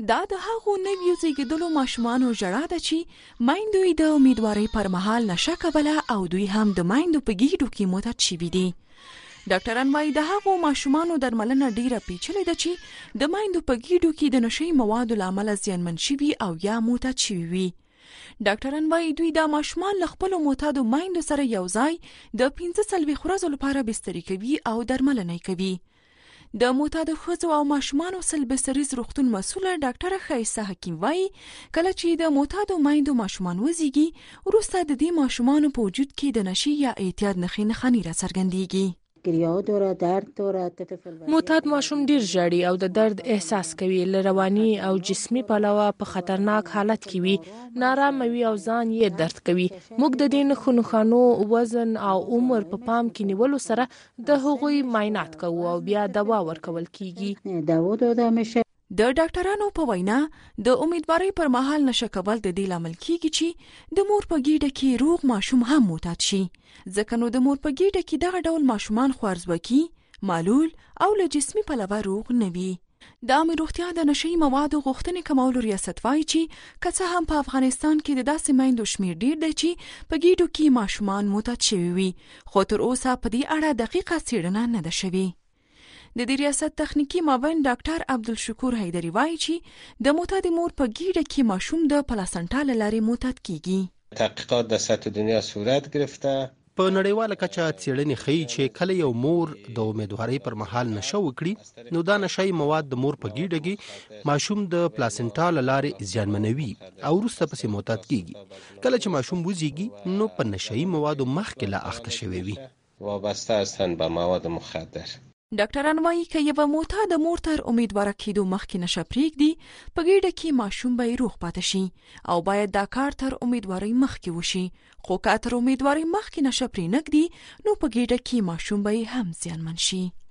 دا د هغو نویو زیږیدلو ماشومانو ژړا ده چې میندو یې د امیدوارۍ پر مهال نشه کوله او دوی هم د میندو په ګېډو کې معتاد شوي دي. ډاکټران وايي د هغو ماشومانو درملنه ډیره پیچلې ده چې د میندو په ګېډو کې د نشهیي موادو له امله زیانمن شوي او یا معتاد شوي وي. ډاکټران وايي دوی دا ماشومان له خپلو معتادو میندو سره یو ځای د 15 ورځو لپاره بستري کوي او درملنه کوي. د معتادو ښځو او ماشومانو بستریز روغتون مسؤله ډاکټره ښایسته حکیم وايي کله چې د معتادو میندو ماشومان وزیږي وروسته د دې ماشومانو په وجود کې د نشې یا اعتیاد نښې نښانې راڅرګندېږي. معتاد ماشوم ډیر ژاړي او د درد احساس کوي، له رواني او جسمي پلوه په خطرناک حالت کې وي، نارامه وي او ځان یې درد کوي. موږ د دې نښو نښانو، وزن او عمر په پام کې نیولو سره د هغوی معاینات کوو او بیا دوا ورکول کیږي. د ډاکټرانو په وینا د امیدوارۍ پر مهال نشه کول د دې لامل کیږي چې د مور په ګېډه کې روغ ماشوم هم معتاد شي، ځکه نو د مور په ګېډه کې دغه ډول ماشومان خوارزوکي، معلول او له جسمي پلوه روغ نه وي. د عامې روغتیا د نشهیي موادو غوښتنې کمولو ریاست وایي چې که څه هم په افغانستان کې د داسې میندو شمیر ډیر دی چې په ګېډو کې ماشومان معتاد شوي وي، خو تر اوسه په دې اړه دقیقه څېړنه نه ده شوې. د دې ریاست تخنیکی معاون ډاکټر عبدالشکور حیدري وایي چې د معتاد مور په ګېډه کې ماشوم د پلاسنټا له لارې معتاد کیږي. تحقیقات در سطح دنیا صورت گرفته. په نړیواله کچه څېړنې ښیي چې کله یو مور د امیدوارۍ پر مهال نشه وکړي نو دا نشهیي مواد د مور په ګېډه کې ماشوم د پلاسنټا له لارې زیانمنوي او وروسته پسې معتاد کیږي. کله چې ماشوم وزیږي نو په نشهیي موادو مخکې لا اخته شوی وي. وابسته هستند به مواد مخدر. ډاکټران وايي که یوه معتاده مور تر امیدواره کېدو مخکې نشه پرېږدي په ګېډه کې ماشوم به یې روغ پاتې شي او باید دا کار تر امیدوارۍ مخکې وشي، خو که تر امیدوارۍ مخکې نشه پرې نږدي نو په ګېډه کې ماشوم به یې هم زیانمن شي.